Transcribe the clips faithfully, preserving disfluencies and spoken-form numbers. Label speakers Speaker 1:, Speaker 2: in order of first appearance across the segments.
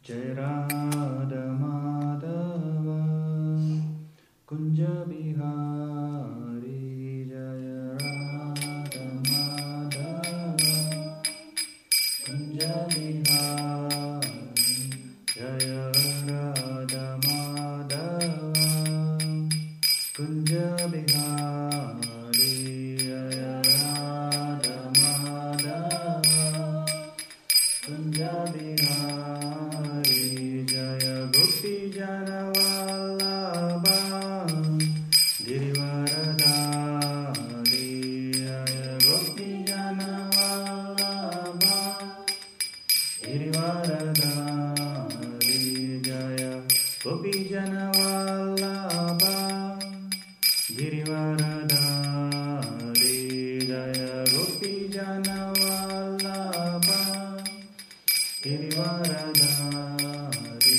Speaker 1: Jai Radha Madhava Kunja Bihari Jaya Radha Madhava Kunja Bihari Jaya Radha Madhava Kunja Bihari Jaya Radha Madhava Kunja Bihari Jaya Gopi Jana Vallabha Girivaradari Jaya Gopi Jana Vallabha Girivaradari Jaya Gopi Jana Vallabha Girivaradari Jaya Gopi Jana Vallabha Girivaradari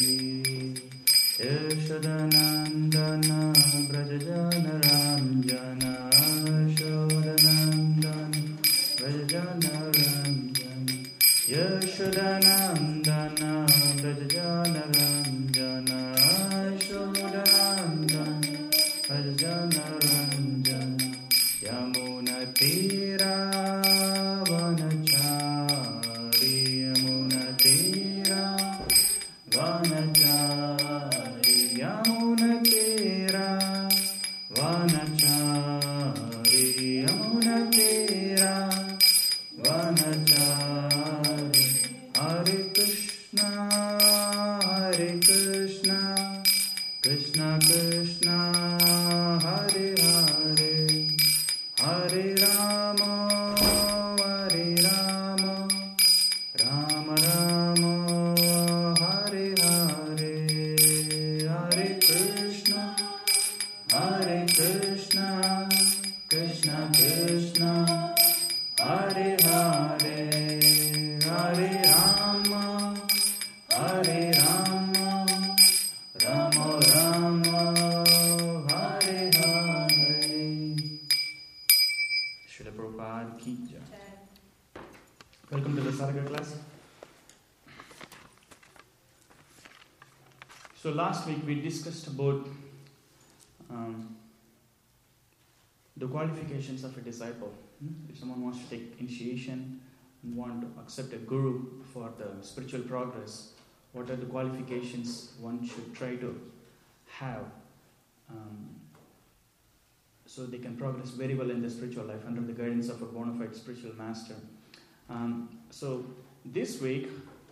Speaker 1: Yashodanandana Brajajana Ranjana Yashodanandana Brajajana Ranjana Yashodanandana Brajajana Ranjana Yashodanandana Brajajana Ranjana Yamuna Tira Vanachari Yamuna Tira Vanachari Yamuna Tira Vanachari Yamuna Tira Vanachari Hare Krishna Hare Krishna Krishna Krishna Hare Hare Hare Rama Hare Rama Rama Rama Hare Hare Hare Krishna Hare Krishna Krishna Krishna Hare Hare Hare Rama Hare Rama Rama Rama Hare Hare. Srila Prabhupada ki jai. Welcome to the Sarga class. So last week we discussed about um, the qualifications of a disciple. Hmm? If someone wants to take initiation and want to accept a guru for the spiritual progress, what are the qualifications one should try to have um, so they can progress very well in the spiritual life under the guidance of a bona fide spiritual master. Um, so this week,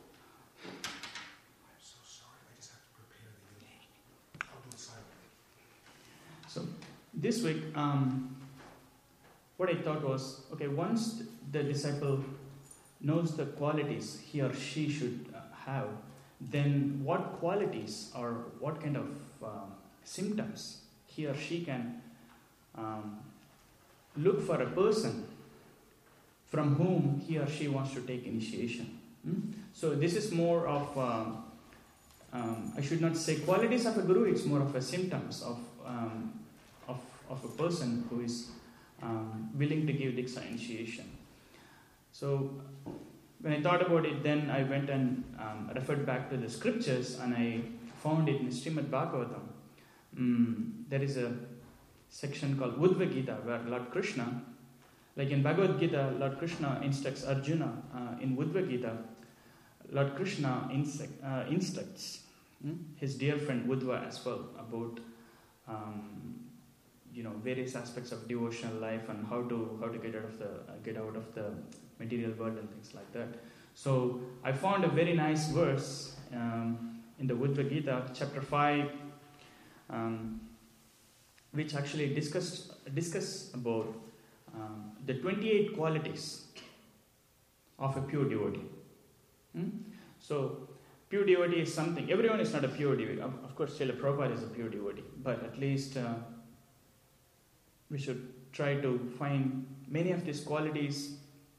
Speaker 2: I'm so sorry, I just have to prepare the meeting. I'll do it silently.
Speaker 1: so this week, um, what I thought was, okay, once the disciple knows the qualities he or she should uh, have, then what qualities or what kind of um, symptoms he or she can um, look for a person from whom he or she wants to take initiation. Hmm? So this is more of, um, um, I should not say qualities of a guru, it's more of a symptoms of um, of, of a person who is um, willing to give Diksha initiation. So when I thought about it, then I went and um, referred back to the scriptures, and I found it in Srimad Bhagavatam. Mm, there is a section called Uddhava Gita where Lord Krishna, like in Bhagavad Gita, Lord Krishna instructs Arjuna. Uh, in Uddhava Gita, Lord Krishna instruct, uh, instructs mm, his dear friend Uddhava as well about um, you know various aspects of devotional life and how to how to get out of the uh, get out of the material world and things like that. So I found a very nice verse um, in the Uddhava Gita, chapter five, um, which actually discuss discuss about um, the twenty-eight qualities of a pure devotee. Hmm? So pure devotee is something. Everyone is not a pure devotee. Of, of course, Srila Prabhupada is a pure devotee, but at least uh, we should try to find many of these qualities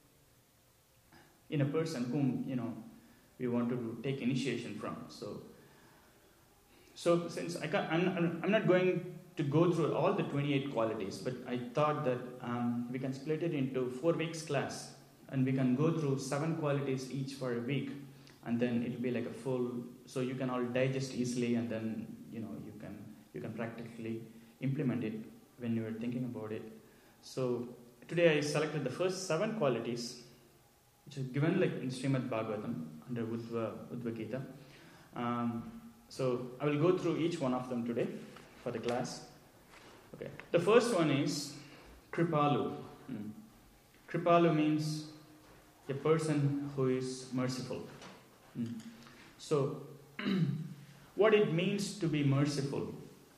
Speaker 1: in a person whom, you know, we want to take initiation from. So, so since I can't, I'm, I'm not going to go through all the twenty-eight qualities, but I thought that um, we can split it into four weeks class, and we can go through seven qualities each for a week, and then it'll be like a full, so you can all digest easily, and then you know you can you can practically implement it when you are thinking about it. So today I selected the first seven qualities, which is given like in Srimad Bhagavatam under Uddhva, Uddhva Gita. Um, so I will go through each one of them today for the class. Okay. The first one is Kripalu. Hmm. Kripalu means a person who is merciful. Hmm. So, what it means to be merciful?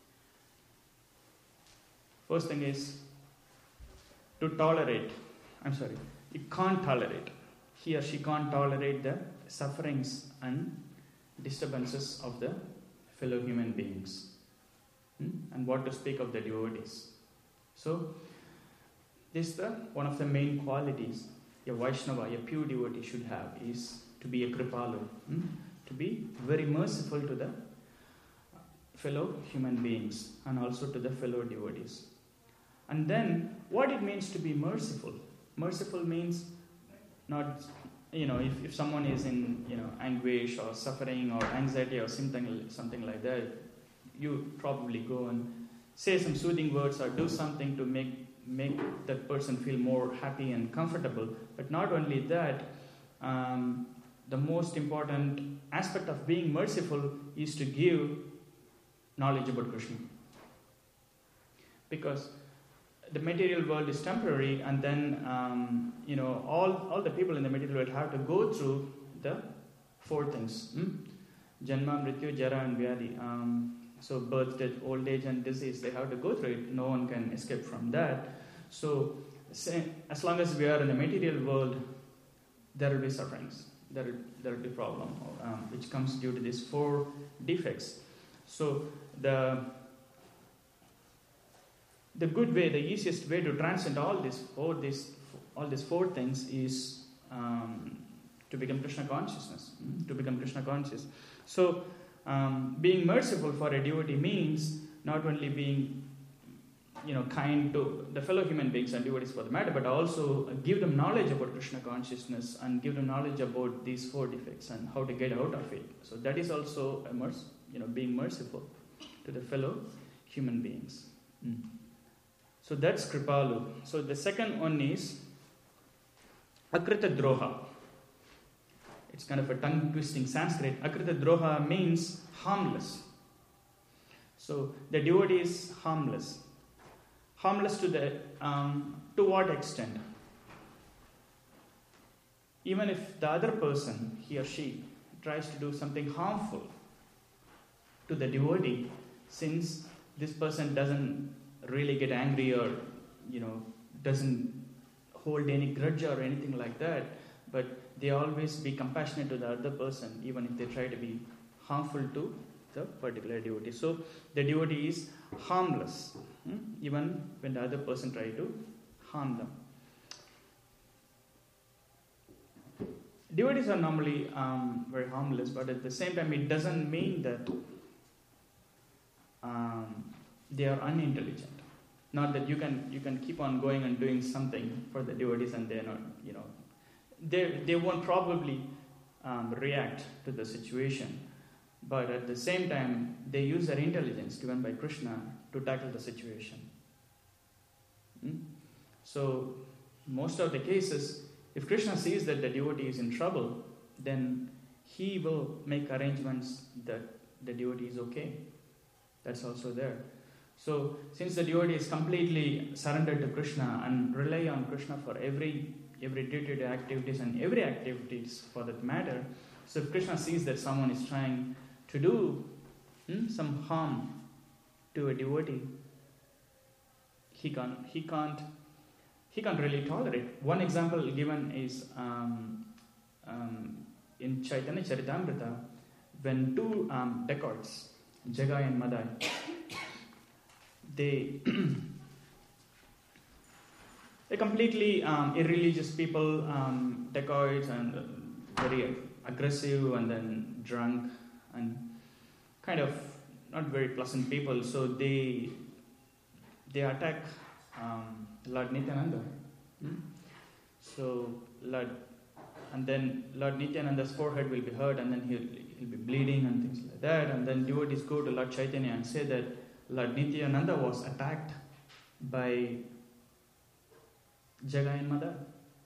Speaker 1: First thing is to tolerate. I'm sorry, you can't tolerate. He or she can't tolerate the sufferings and disturbances of the fellow human beings. Hmm? And what to speak of the devotees. So, this is the one of the main qualities a Vaishnava, a pure devotee should have, is to be a Kripalu, hmm? to be very merciful to the fellow human beings and also to the fellow devotees. And then, what it means to be merciful? Merciful means not, you know, if, if someone is in, you know, anguish or suffering or anxiety or something, something like that, you probably go and say some soothing words or do something to make make that person feel more happy and comfortable. But not only that, um, the most important aspect of being merciful is to give knowledge about Krishna. Because the material world is temporary, and then um, you know all, all the people in the material world have to go through the four things. Hmm? Janma, Mrityu, Jara and Vyadi. Um, so birth, death, old age and disease, they have to go through it. No one can escape from that. So say, as long as we are in the material world, there will be sufferings. There will, there will be problem, um, which comes due to these four defects. So the the good way, the easiest way to transcend all these four these all these four things is um, to become Krishna consciousness. To become Krishna conscious. So um, being merciful for a devotee means not only being, you know, kind to the fellow human beings and devotees for the matter, but also give them knowledge about Krishna consciousness and give them knowledge about these four defects and how to get out of it. So that is also a merc- you know, being merciful to the fellow human beings. Mm. So that's Kripalu. So the second one is Akrita Droha. It's kind of a tongue-twisting Sanskrit. Akrita Droha means harmless. So the devotee is harmless. Harmless to the um, to what extent? Even if the other person, he or she, tries to do something harmful to the devotee, since this person doesn't really get angry or, you know, doesn't hold any grudge or anything like that, but they always be compassionate to the other person, even if they try to be harmful to the particular devotee. So the devotee is harmless, hmm? even when the other person try to harm them. Devotees are normally um, very harmless, but at the same time, it doesn't mean that um, they are unintelligent. Not that you can you can keep on going and doing something for the devotees, and they're not, you know, they they won't probably um, react to the situation. But at the same time, they use their intelligence given by Krishna to tackle the situation. Hmm? So, most of the cases, if Krishna sees that the devotee is in trouble, then he will make arrangements that the devotee is okay. That's also there. So, since the devotee is completely surrendered to Krishna and rely on Krishna for every every day-to-day activities and every activities for that matter, so if Krishna sees that someone is trying to do hmm, some harm to a devotee, he can't he can't he can't really tolerate. One example given is um, um, in Chaitanya Charitamrita, when two um, dacoits, Jagai and Madai, they they're completely um, irreligious people, um, dacoits, and uh, very aggressive and then drunk and kind of not very pleasant people. So they they attack um, Lord Nityananda. Hmm? So Lord and then Lord Nityananda's forehead will be hurt, and then he'll, he'll be bleeding and things like that. And then devotees go to Lord Chaitanya and say that Lord Nityananda was attacked by Jagai and Madai.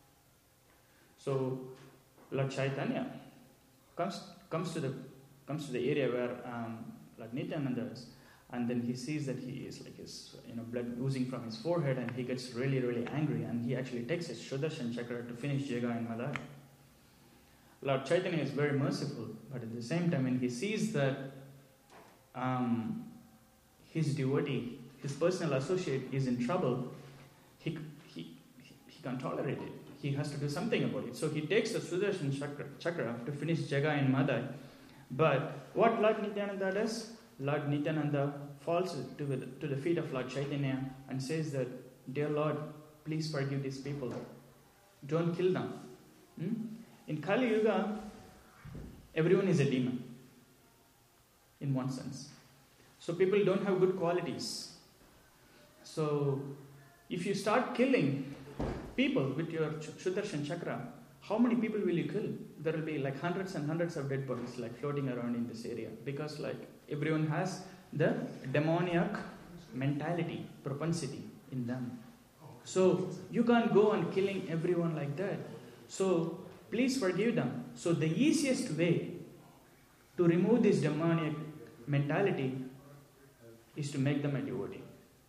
Speaker 1: So Lord Chaitanya comes comes to the comes to the area where um, Lord Nityananda is, and then he sees that he is like his you know blood oozing from his forehead, and he gets really really angry, and he actually takes his Sudarshan Chakra to finish Jagai and Madai. Lord Chaitanya is very merciful, but at the same time, when he sees that um, his devotee, his personal associate, is in trouble, he, he he can't tolerate it. He has to do something about it. So he takes the Sudarshan Chakra, chakra to finish Jagai and Madai. But what Lord Nityananda does? Lord Nityananda falls to the, to the feet of Lord Chaitanya and says that, "Dear Lord, please forgive these people. Don't kill them." Hmm? In Kali Yuga, everyone is a demon, in one sense. So people don't have good qualities. So if you start killing people with your Sudarshan Chakra, how many people will you kill? There will be like hundreds and hundreds of dead bodies like floating around in this area, because like everyone has the demoniac mentality, propensity in them. So you can't go on killing everyone like that. So please forgive them. So the easiest way to remove this demoniac mentality is to make them a devotee.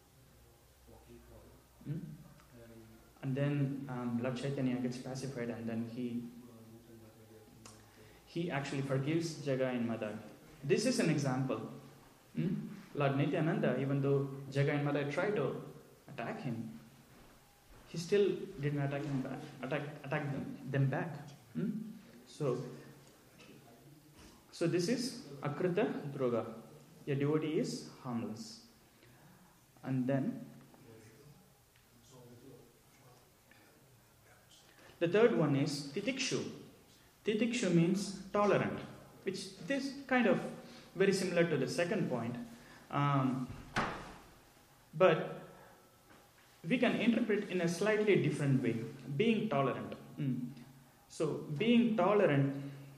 Speaker 1: Hmm? And then um, Lord Chaitanya gets pacified, and then he he actually forgives Jagai and Madai. This is an example. Hmm? Lord Nityananda, even though Jagai and Madai tried to attack him, he still didn't attack him back, attack attack them, them back. Hmm? So, so this is Akrita Droga. A devotee is harmless. And then the third one is Titikshu. Titikshu means tolerant, which is kind of very similar to the second point. Um, but we can interpret in a slightly different way. Being tolerant. Mm. So, being tolerant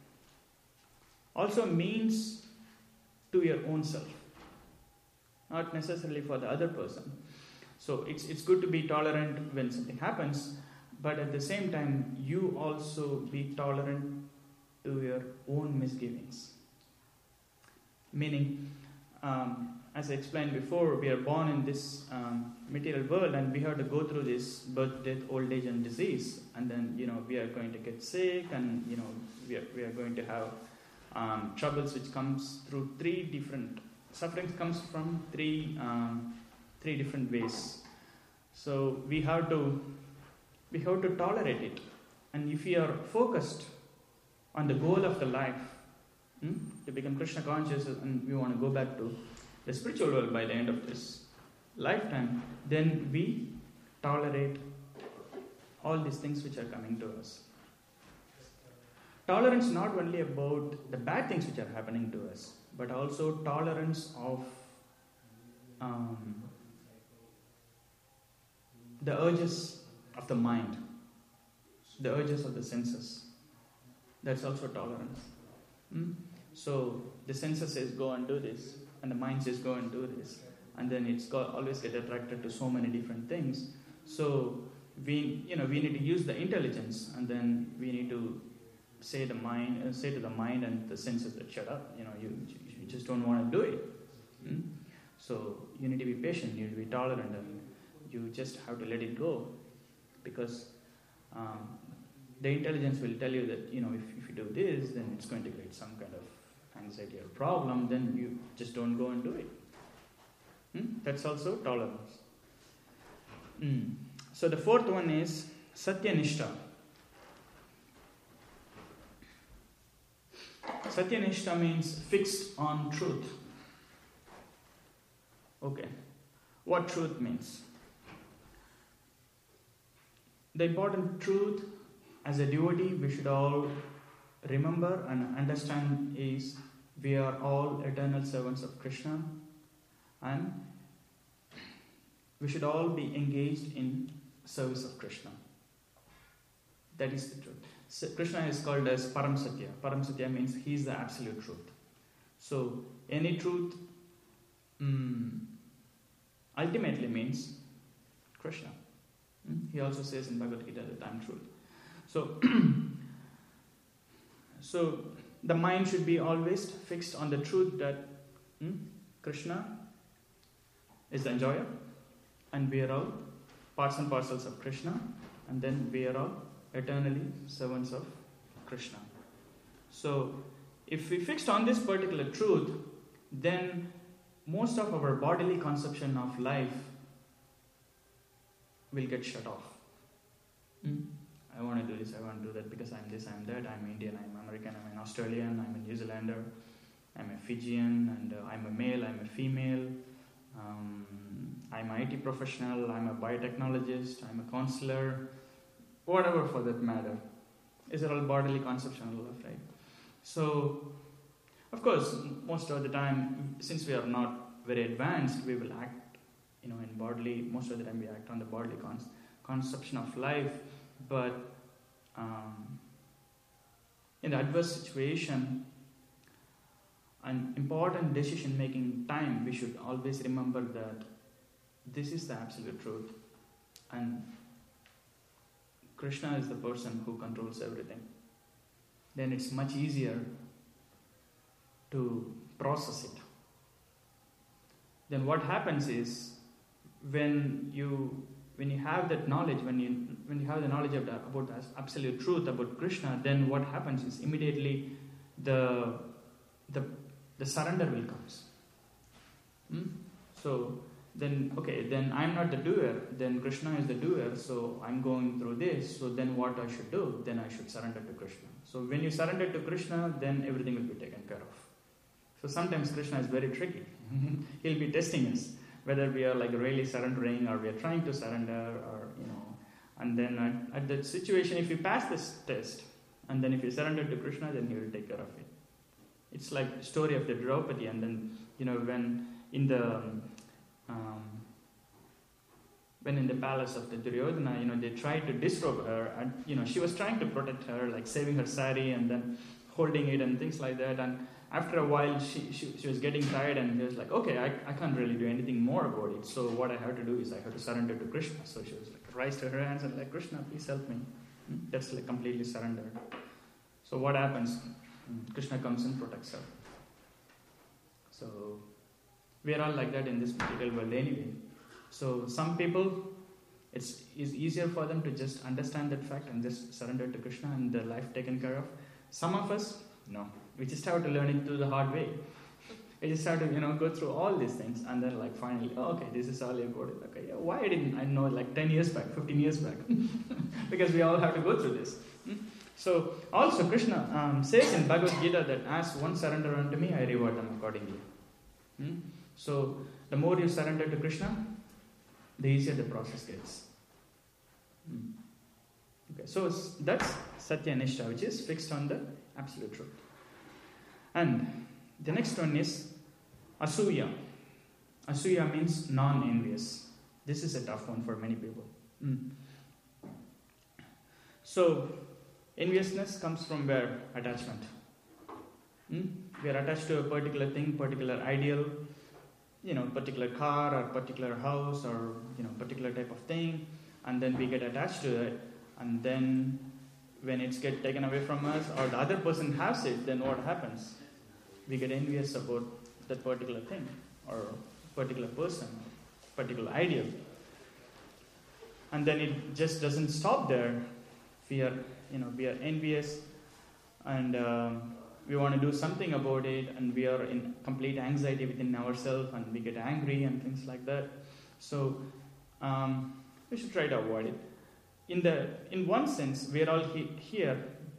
Speaker 1: also means to your own self, not necessarily for the other person. So, it's, it's good to be tolerant when something happens, but at the same time, you also be tolerant to your own misgivings. Meaning, um, as I explained before, we are born in this um, material world, and we have to go through this birth, death, old age, and disease. And then, you know, we are going to get sick, and, you know, we are, we are going to have um, troubles which comes through three different, suffering comes from three, um, three different ways. So we have to, we have to tolerate it. And if we are focused on the goal of the life, hmm, to become Krishna conscious, and we want to go back to the spiritual world by the end of this lifetime, then we tolerate all these things which are coming to us. Tolerance not only about the bad things which are happening to us, but also tolerance of um, the urges of the mind, the urges of the senses. That's also tolerance. Hmm? So the senses says go and do this, and the mind says go and do this, and then it's got, always get attracted to so many different things. So we, you know, we need to use the intelligence, and then we need to say the mind, uh, say to the mind and the senses that shut up. You know, you, you just don't want to do it. Hmm? So you need to be patient. You need to be tolerant, and you just have to let it go, because um, the intelligence will tell you that, you know, if, if you do this, then it's going to create some kind of anxiety or problem, then you just don't go and do it. Hmm? That's also tolerance. Hmm. So the fourth one is Satyanishta. Satyanishta means fixed on truth. Okay. What truth means? The important truth as a devotee we should all remember and understand is we are all eternal servants of Krishna, and we should all be engaged in service of Krishna. That is the truth. So Krishna is called as Param Satya. Param Satya means he is the absolute truth. So any truth um, ultimately means Krishna. Hmm? He also says in Bhagavad Gita that I am truth. So, so the mind should be always fixed on the truth that hmm, Krishna is the enjoyer, and we are all parts and parcels of Krishna, and then we are all eternally servants of Krishna. So, if we fixed on this particular truth, then most of our bodily conception of life will get shut off. Mm. I want to do this, I want to do that because I'm this, I'm that, I'm Indian, I'm American, I'm an Australian, I'm a New Zealander, I'm a Fijian, and uh, I'm a male, I'm a female, um, I'm an I T professional, I'm a biotechnologist, I'm a counselor, whatever for that matter. These are all bodily conception of life, right? So, of course, most of the time, since we are not very advanced, we will act, you know, in bodily, most of the time we act on the bodily con- conception of life, but um, in the adverse situation, an important decision-making time, we should always remember that this is the absolute truth, and Krishna is the person who controls everything. Then it's much easier to process it. Then what happens is, when you when you have that knowledge, when you when you have the knowledge of the, about the absolute truth about Krishna, then what happens is immediately the the the surrender will comes. Hmm? So then, okay, then I'm not the doer, then Krishna is the doer, so I'm going through this, so then what I should do? Then I should surrender to Krishna. So when you surrender to Krishna, then everything will be taken care of. So sometimes Krishna is very tricky. He'll be testing us, whether we are like really surrendering or we are trying to surrender, or, you know, and then at, at that situation, if you pass this test, and then if you surrender to Krishna, then he will take care of it. It's like the story of the Draupadi, and then, you know, when in the um, when in the palace of the Duryodhana, you know, they tried to disrobe her, and, you know, she was trying to protect her, like saving her sari and then holding it and things like that, and after a while she, she, she was getting tired, and she was like, okay, I, I can't really do anything more about it, so what I have to do is I have to surrender to Krishna. So she was like, raised her hands and like, Krishna, please help me. That's like completely surrendered. So what happens? Krishna comes and protects her. So we are all like that in this material world anyway. So some people, it's, it's easier for them to just understand that fact and just surrender to Krishna and their life taken care of. Some of us, no. We just have to learn it through the hard way. We just have to, you know, go through all these things, and then like finally, oh, okay, this is all about it. Okay, yeah, why didn't I know like ten years back, fifteen years back? Because we all have to go through this. So also Krishna um, says in Bhagavad Gita that as one surrender unto me, I reward them accordingly. Hmm? So the more you surrender to Krishna, the easier the process gets. Hmm. Okay, so that's Satya Nishtha, which is fixed on the absolute truth. And the next one is Asuya. Asuya means non-envious. This is a tough one for many people. Mm. So, enviousness comes from where? Attachment. Mm? We are attached to a particular thing, particular ideal, you know, particular car or particular house or, you know, particular type of thing, and then we get attached to it, and then when it's get taken away from us or the other person has it, then what happens? We get envious about that particular thing or particular person, particular ideal. And then it just doesn't stop there. We are, you know, we are envious, and um, we want to do something about it, and we are in complete anxiety within ourselves, and we get angry and things like that. So um, we should try to avoid it. In the in one sense, we are all he- here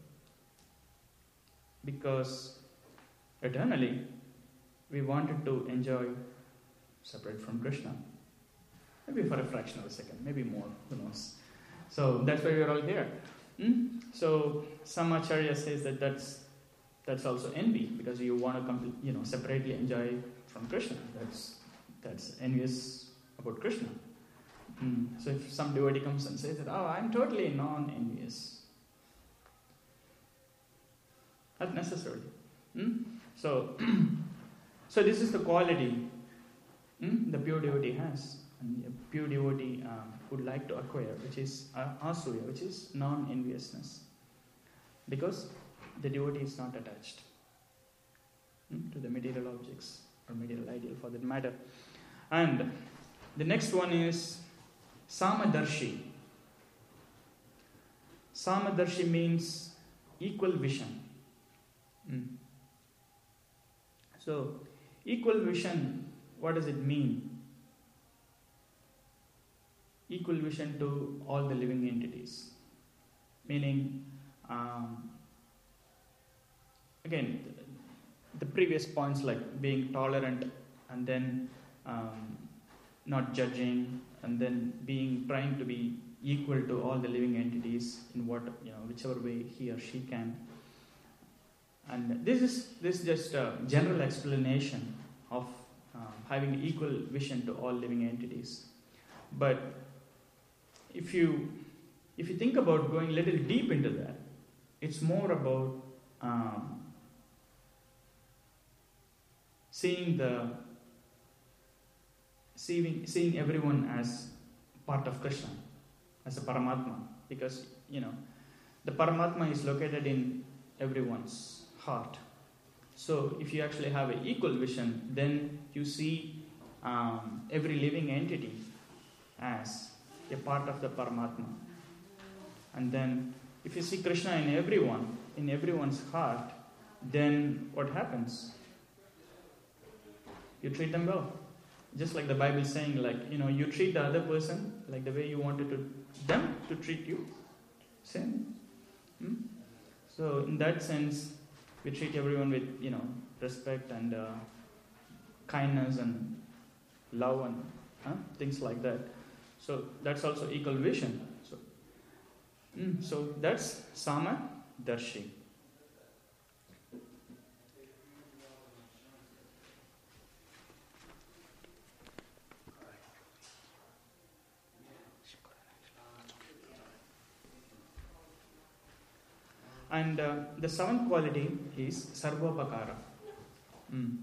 Speaker 1: because eternally we wanted to enjoy separate from Krishna. Maybe for a fraction of a second, maybe more, who knows. So that's why we are all here. Hmm? So some Acharya says that that's that's also envy, because you want to complete, you know, separately enjoy from Krishna. That's that's envious about Krishna. Hmm. So if some devotee comes and says that, oh, I'm totally non-envious. not necessarily. Hmm? So, so this is the quality hmm, the pure devotee has, and a pure devotee um, would like to acquire, which is uh, asuya, which is non-enviousness, because the devotee is not attached hmm, to the material objects or material ideal for that matter. And the next one is Samadarshi. Samadarshi means equal vision. Mm. So, equal vision, what does it mean? Equal vision to all the living entities. Meaning, um, again, the previous points like being tolerant and then um, not judging, and then being trying to be equal to all the living entities in what you know whichever way he or she can. And this is this is just a general explanation of um, having equal vision to all living entities. But if you if you think about going a little deep into that, it's more about um, seeing the seeing seeing everyone as part of Krishna, as a Paramatma, because you know the Paramatma is located in everyone's heart. So if you actually have an equal vision, then you see um, every living entity as a part of the Paramatma. And then if you see Krishna in everyone, in everyone's heart, then what happens? You treat them well. Just like the Bible is saying, like, you know, you treat the other person like the way you wanted to them to treat you. Same. Hmm? So in that sense, we treat everyone with, you know, respect and uh, kindness and love and huh? things like that. So that's also equal vision. So, mm, so that's Samadarshi. And uh, the seventh quality is Sarvopakara. Mm.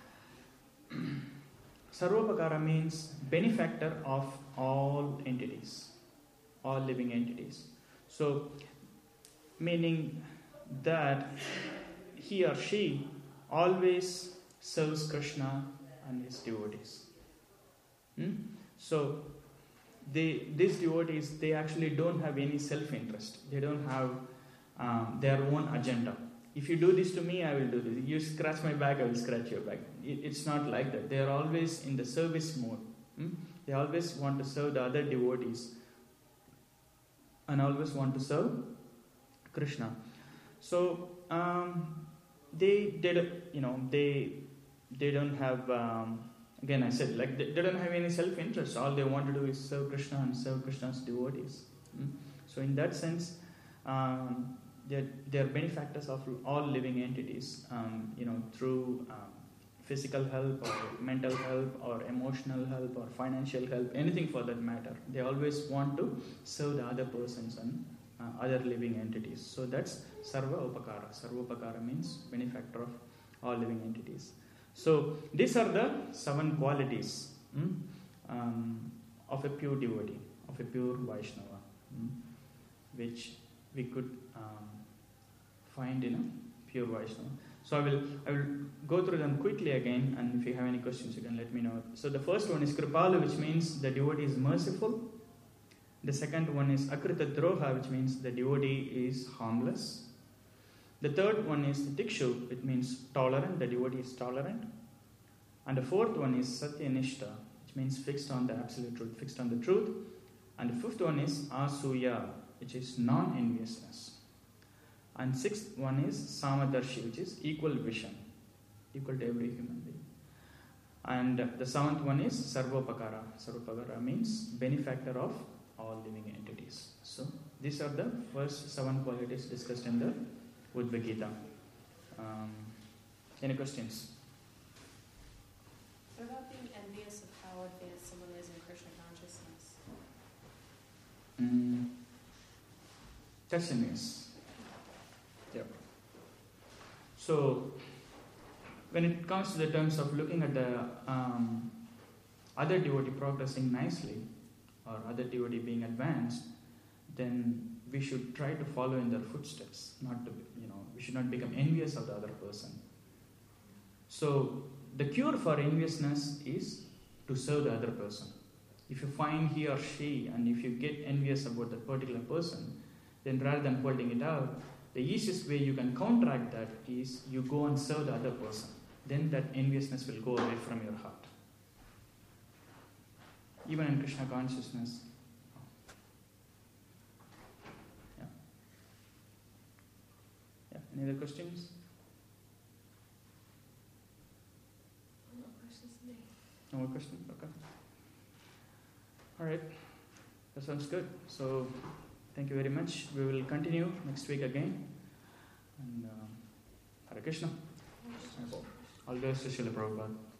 Speaker 1: Sarvopakara means benefactor of all entities, all living entities. So, meaning that he or she always serves Krishna and his devotees. Mm? So, they, these devotees, they actually don't have any self-interest. They don't have Um, their own agenda. If you do this to me, I will do this. You scratch my back, I will scratch your back. It, it's not like that. They are always in the service mode. Hmm? They always want to serve the other devotees and always want to serve Krishna. So um, they did, you know, they they don't have. Um, again, I said like they, they don't have any self-interest. All they want to do is serve Krishna and serve Krishna's devotees. Hmm? So in that sense. Um, They're, they're benefactors of all living entities, um, you know, through um, physical help or mental help or emotional help or financial help, anything for that matter. They always want to serve the other persons and uh, other living entities. So that's Sarva Upakara. Sarva Upakara means benefactor of all living entities. So these are the seven qualities mm, um, of a pure devotee, of a pure Vaishnava, mm, which we could um, find in a pure Vaishnava. So I will I will go through them quickly again, and if you have any questions, you can let me know. So the first one is Kripalu, which means the devotee is merciful. The second one is Akrita Droha, which means the devotee is harmless. The third one is Tikshu, which means tolerant, the devotee is tolerant. And the fourth one is Satyanishta, which means fixed on the absolute truth, fixed on the truth. And the fifth one is Asuya, which is non-enviousness. And sixth one is Samadarshi, which is equal vision, equal to every human being. And the seventh one is Sarvopakara. Sarvopakara means benefactor of all living entities. So these are the first seven qualities discussed in the Udva Gita. Um, any questions?
Speaker 3: What about being envious of how advanced someone is in Krishna consciousness?
Speaker 1: Mm. That's a yes. Yep. So, when it comes to the terms of looking at the um, other devotee progressing nicely, or other devotee being advanced, then we should try to follow in their footsteps. Not to, you know, we should not become envious of the other person. So, the cure for enviousness is to serve the other person. If you find he or she, and if you get envious about that particular person, then rather than holding it out, the easiest way you can counteract that is you go and serve the other person. Then that enviousness will go away from your heart. Even in Krishna consciousness. Yeah. Yeah. Any other questions?
Speaker 3: No questions today.
Speaker 1: No more questions? Okay. Alright. That sounds good. So, thank you very much. We will continue next week again. And um, Hare Krishna. All the best to Srila Prabhupada.